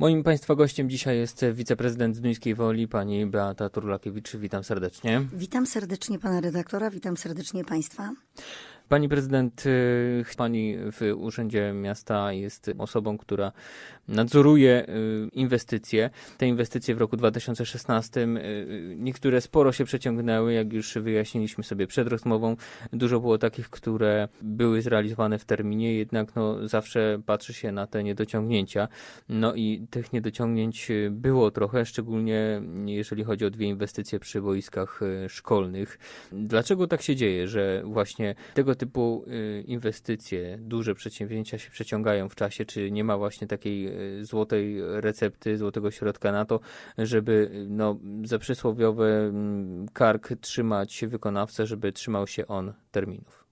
Moim Państwa gościem dzisiaj jest wiceprezydent Zduńskiej Woli, pani Beata Turlakiewicz. Witam serdecznie. Witam serdecznie pana redaktora, witam serdecznie państwa. Pani prezydent, pani w Urzędzie Miasta jest osobą, która nadzoruje inwestycje. Te inwestycje w roku 2016, niektóre sporo się przeciągnęły, jak już wyjaśniliśmy sobie przed rozmową. Dużo było takich, które były zrealizowane w terminie, jednak zawsze patrzy się na te niedociągnięcia. I tych niedociągnięć było trochę, szczególnie jeżeli chodzi o 2 inwestycje przy boiskach szkolnych. Dlaczego tak się dzieje, że właśnie tego typu inwestycje, duże przedsięwzięcia się przeciągają w czasie? Czy nie ma właśnie takiej złotej recepty, złotego środka na to, żeby za przysłowiowy kark trzymać wykonawcę, żeby trzymał się on terminów?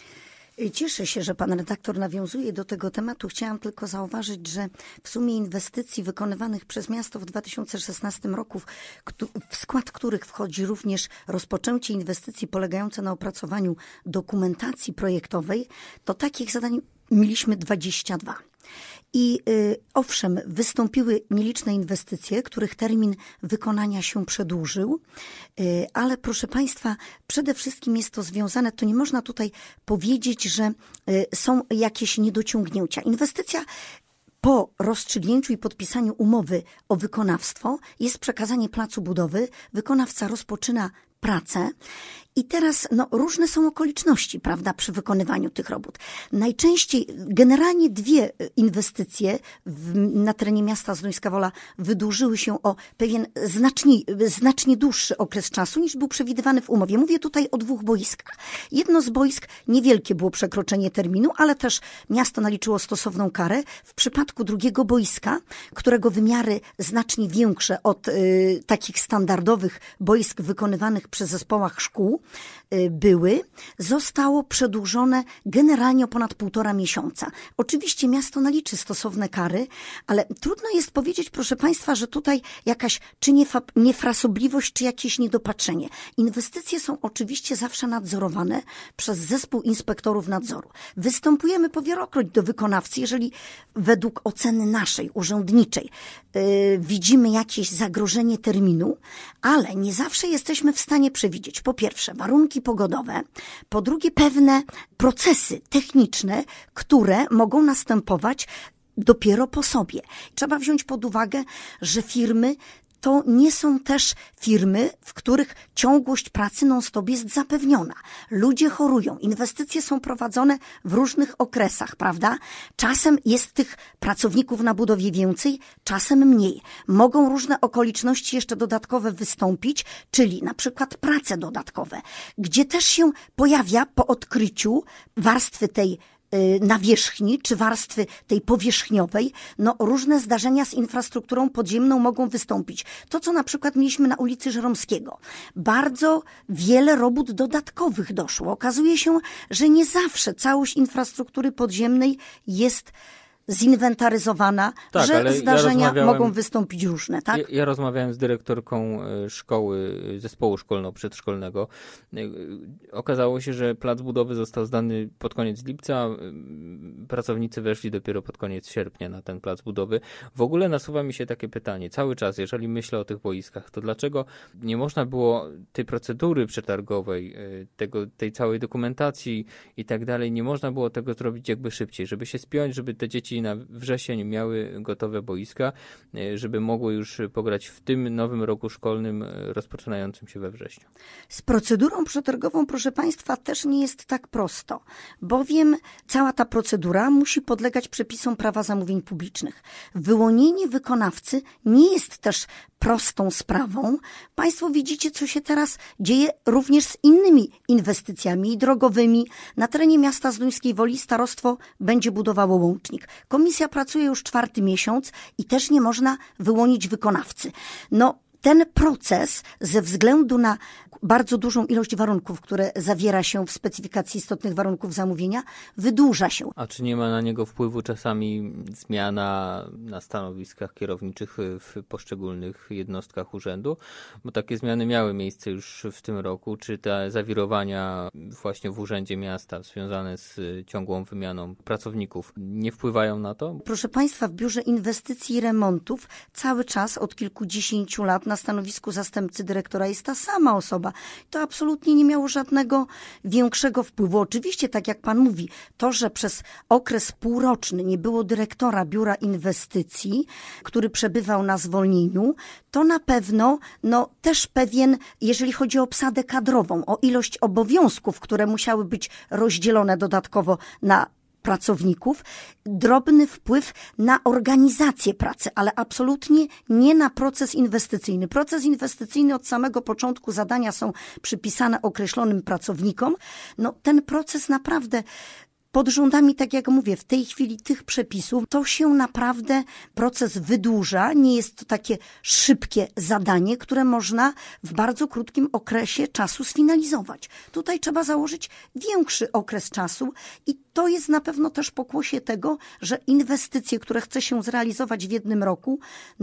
Cieszę się, że pan redaktor nawiązuje do tego tematu. Chciałam tylko zauważyć, że w sumie inwestycji wykonywanych przez miasto w 2016 roku, w skład których wchodzi również rozpoczęcie inwestycji polegające na opracowaniu dokumentacji projektowej, to takich zadań mieliśmy 22. I owszem, wystąpiły nieliczne inwestycje, których termin wykonania się przedłużył, ale proszę państwa, przede wszystkim jest to związane, to nie można tutaj powiedzieć, że są jakieś niedociągnięcia. Inwestycja po rozstrzygnięciu i podpisaniu umowy o wykonawstwo jest przekazanie placu budowy, wykonawca rozpoczyna pracę i teraz różne są okoliczności, prawda, przy wykonywaniu tych robót. Najczęściej, generalnie 2 inwestycje na terenie miasta Zduńska Wola wydłużyły się o pewien znacznie dłuższy okres czasu niż był przewidywany w umowie. Mówię tutaj o 2 boiskach. Jedno z boisk, niewielkie było przekroczenie terminu, ale też miasto naliczyło stosowną karę. W przypadku drugiego boiska, którego wymiary znacznie większe od takich standardowych boisk wykonywanych przy zespołach szkół zostało przedłużone generalnie o ponad 1,5 miesiąca. Oczywiście miasto naliczy stosowne kary, ale trudno jest powiedzieć, proszę państwa, że tutaj jakaś czy niefrasobliwość, czy jakieś niedopatrzenie. Inwestycje są oczywiście zawsze nadzorowane przez zespół inspektorów nadzoru. Występujemy powielokroć do wykonawcy, jeżeli według oceny naszej, urzędniczej, widzimy jakieś zagrożenie terminu, ale nie zawsze jesteśmy w stanie przewidzieć, po pierwsze, warunki pogodowe, po drugie, pewne procesy techniczne, które mogą następować dopiero po sobie. Trzeba wziąć pod uwagę, że firmy to nie są też firmy, w których ciągłość pracy non-stop jest zapewniona. Ludzie chorują, inwestycje są prowadzone w różnych okresach, prawda? Czasem jest tych pracowników na budowie więcej, czasem mniej. Mogą różne okoliczności jeszcze dodatkowe wystąpić, czyli na przykład prace dodatkowe, gdzie też się pojawia po odkryciu warstwy tej nawierzchni, czy warstwy tej powierzchniowej, różne zdarzenia z infrastrukturą podziemną mogą wystąpić. To, co na przykład mieliśmy na ulicy Żeromskiego. Bardzo wiele robót dodatkowych doszło. Okazuje się, że nie zawsze całość infrastruktury podziemnej jest zinwentaryzowana, tak, że zdarzenia mogą wystąpić różne, tak? Ja rozmawiałem z dyrektorką szkoły, zespołu szkolno-przedszkolnego. Okazało się, że plac budowy został zdany pod koniec lipca. Pracownicy weszli dopiero pod koniec sierpnia na ten plac budowy. W ogóle nasuwa mi się takie pytanie. Cały czas, jeżeli myślę o tych boiskach, to dlaczego nie można było tej procedury przetargowej, tej całej dokumentacji i tak dalej, nie można było tego zrobić jakby szybciej, żeby się spiąć, żeby te dzieci na wrzesień miały gotowe boiska, żeby mogły już pograć w tym nowym roku szkolnym rozpoczynającym się we wrześniu. Z procedurą przetargową, proszę państwa, też nie jest tak prosto, bowiem cała ta procedura musi podlegać przepisom prawa zamówień publicznych. Wyłonienie wykonawcy nie jest też prostą sprawą. Państwo widzicie, co się teraz dzieje również z innymi inwestycjami drogowymi. Na terenie miasta Zduńskiej Woli starostwo będzie budowało łącznik. Komisja pracuje już 4. miesiąc i też nie można wyłonić wykonawcy. ten proces ze względu na bardzo dużą ilość warunków, które zawiera się w specyfikacji istotnych warunków zamówienia, wydłuża się. A czy nie ma na niego wpływu czasami zmiana na stanowiskach kierowniczych w poszczególnych jednostkach urzędu? Bo takie zmiany miały miejsce już w tym roku. Czy te zawirowania właśnie w Urzędzie Miasta związane z ciągłą wymianą pracowników nie wpływają na to? Proszę Państwa, w Biurze Inwestycji i Remontów cały czas od kilkudziesięciu lat na stanowisku zastępcy dyrektora jest ta sama osoba. To absolutnie nie miało żadnego większego wpływu. Oczywiście, tak jak Pan mówi, to, że przez okres półroczny nie było dyrektora Biura Inwestycji, który przebywał na zwolnieniu, to na pewno też pewien, jeżeli chodzi o obsadę kadrową, o ilość obowiązków, które musiały być rozdzielone dodatkowo na pracowników, drobny wpływ na organizację pracy, ale absolutnie nie na proces inwestycyjny. Proces inwestycyjny od samego początku zadania są przypisane określonym pracownikom. Ten proces naprawdę pod rządami, tak jak mówię, w tej chwili tych przepisów, to się naprawdę proces wydłuża. Nie jest to takie szybkie zadanie, które można w bardzo krótkim okresie czasu sfinalizować. Tutaj trzeba założyć większy okres czasu i to jest na pewno też pokłosie tego, że inwestycje, które chce się zrealizować w jednym roku,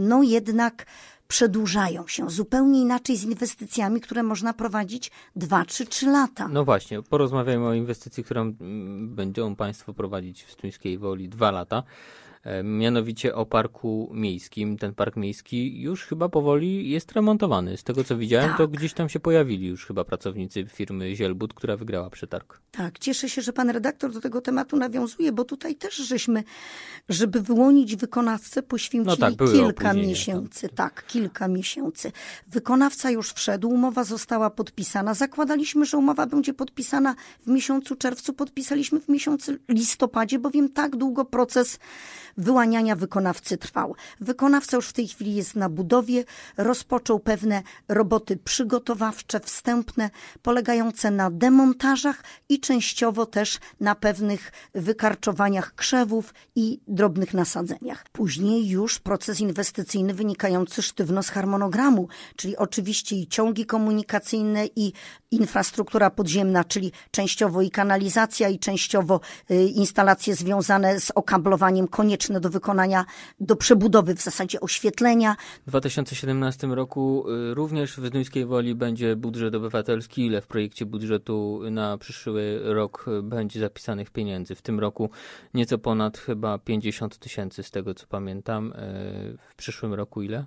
jednak przedłużają się zupełnie inaczej z inwestycjami, które można prowadzić 2 czy 3 lata. No właśnie, porozmawiajmy o inwestycji, którą będą Państwo prowadzić w Zduńskiej Woli 2 lata. Mianowicie o parku miejskim. Ten park miejski już chyba powoli jest remontowany. Z tego co widziałem, to gdzieś tam się pojawili już chyba pracownicy firmy Zielbud, która wygrała przetarg. Tak, cieszę się, że pan redaktor do tego tematu nawiązuje, bo tutaj też żeśmy, żeby wyłonić wykonawcę, poświęcili kilka miesięcy. Tak, kilka miesięcy. Wykonawca już wszedł, umowa została podpisana. Zakładaliśmy, że umowa będzie podpisana w miesiącu czerwcu, podpisaliśmy w miesiącu listopadzie, bowiem tak długo proces wyłaniania wykonawcy trwał. Wykonawca już w tej chwili jest na budowie, rozpoczął pewne roboty przygotowawcze, wstępne, polegające na demontażach i częściowo też na pewnych wykarczowaniach krzewów i drobnych nasadzeniach. Później już proces inwestycyjny wynikający sztywno z harmonogramu, czyli oczywiście i ciągi komunikacyjne i infrastruktura podziemna, czyli częściowo i kanalizacja i częściowo instalacje związane z okablowaniem konieczne do wykonania, do przebudowy w zasadzie oświetlenia. W 2017 roku również w Zduńskiej Woli będzie budżet obywatelski. Ile w projekcie budżetu na przyszły rok będzie zapisanych pieniędzy? W tym roku nieco ponad chyba 50 000 z tego co pamiętam. W przyszłym roku ile?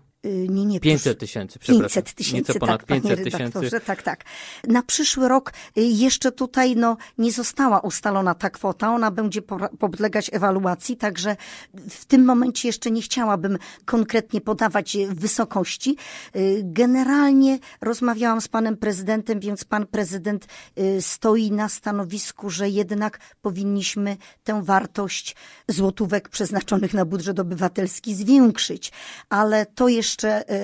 500 tysięcy, przepraszam. 500 000, nieco ponad tak, 500 000. Tak. Na przyszły rok jeszcze tutaj nie została ustalona ta kwota, ona będzie podlegać ewaluacji, także w tym momencie jeszcze nie chciałabym konkretnie podawać wysokości. Generalnie rozmawiałam z panem prezydentem, więc pan prezydent stoi na stanowisku, że jednak powinniśmy tę wartość złotówek przeznaczonych na budżet obywatelski zwiększyć, ale to jeszcze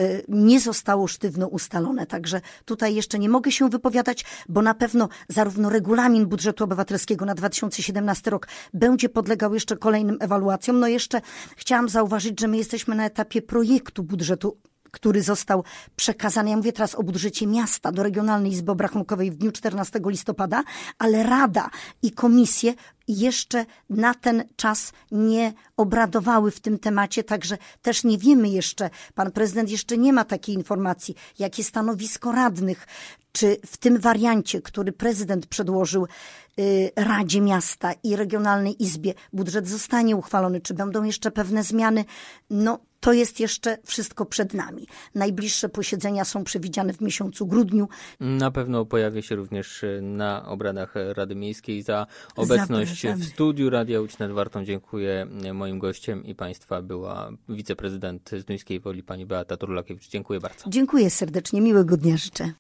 nie zostało sztywno ustalone, także tutaj jeszcze nie mogę się wypowiadać, bo na pewno zarówno regulamin budżetu obywatelskiego na 2017 rok będzie podlegał jeszcze kolejnym ewaluacjom. Jeszcze chciałam zauważyć, że my jesteśmy na etapie projektu budżetu, który został przekazany, ja mówię teraz o budżecie miasta, do Regionalnej Izby Obrachunkowej w dniu 14 listopada, ale Rada i komisje jeszcze na ten czas nie obradowały w tym temacie, także też nie wiemy jeszcze, pan prezydent jeszcze nie ma takiej informacji, jakie stanowisko radnych, czy w tym wariancie, który prezydent przedłożył Radzie Miasta i Regionalnej Izbie, budżet zostanie uchwalony, czy będą jeszcze pewne zmiany, to jest jeszcze wszystko przed nami. Najbliższe posiedzenia są przewidziane w miesiącu grudniu. Na pewno pojawię się również na obradach Rady Miejskiej. Za obecność w studiu Radia Łódź nad Wartą dziękuję. Moim gościem i Państwa była wiceprezydent Zduńskiej Woli pani Beata Turlakiewicz. Dziękuję bardzo. Dziękuję serdecznie. Miłego dnia życzę.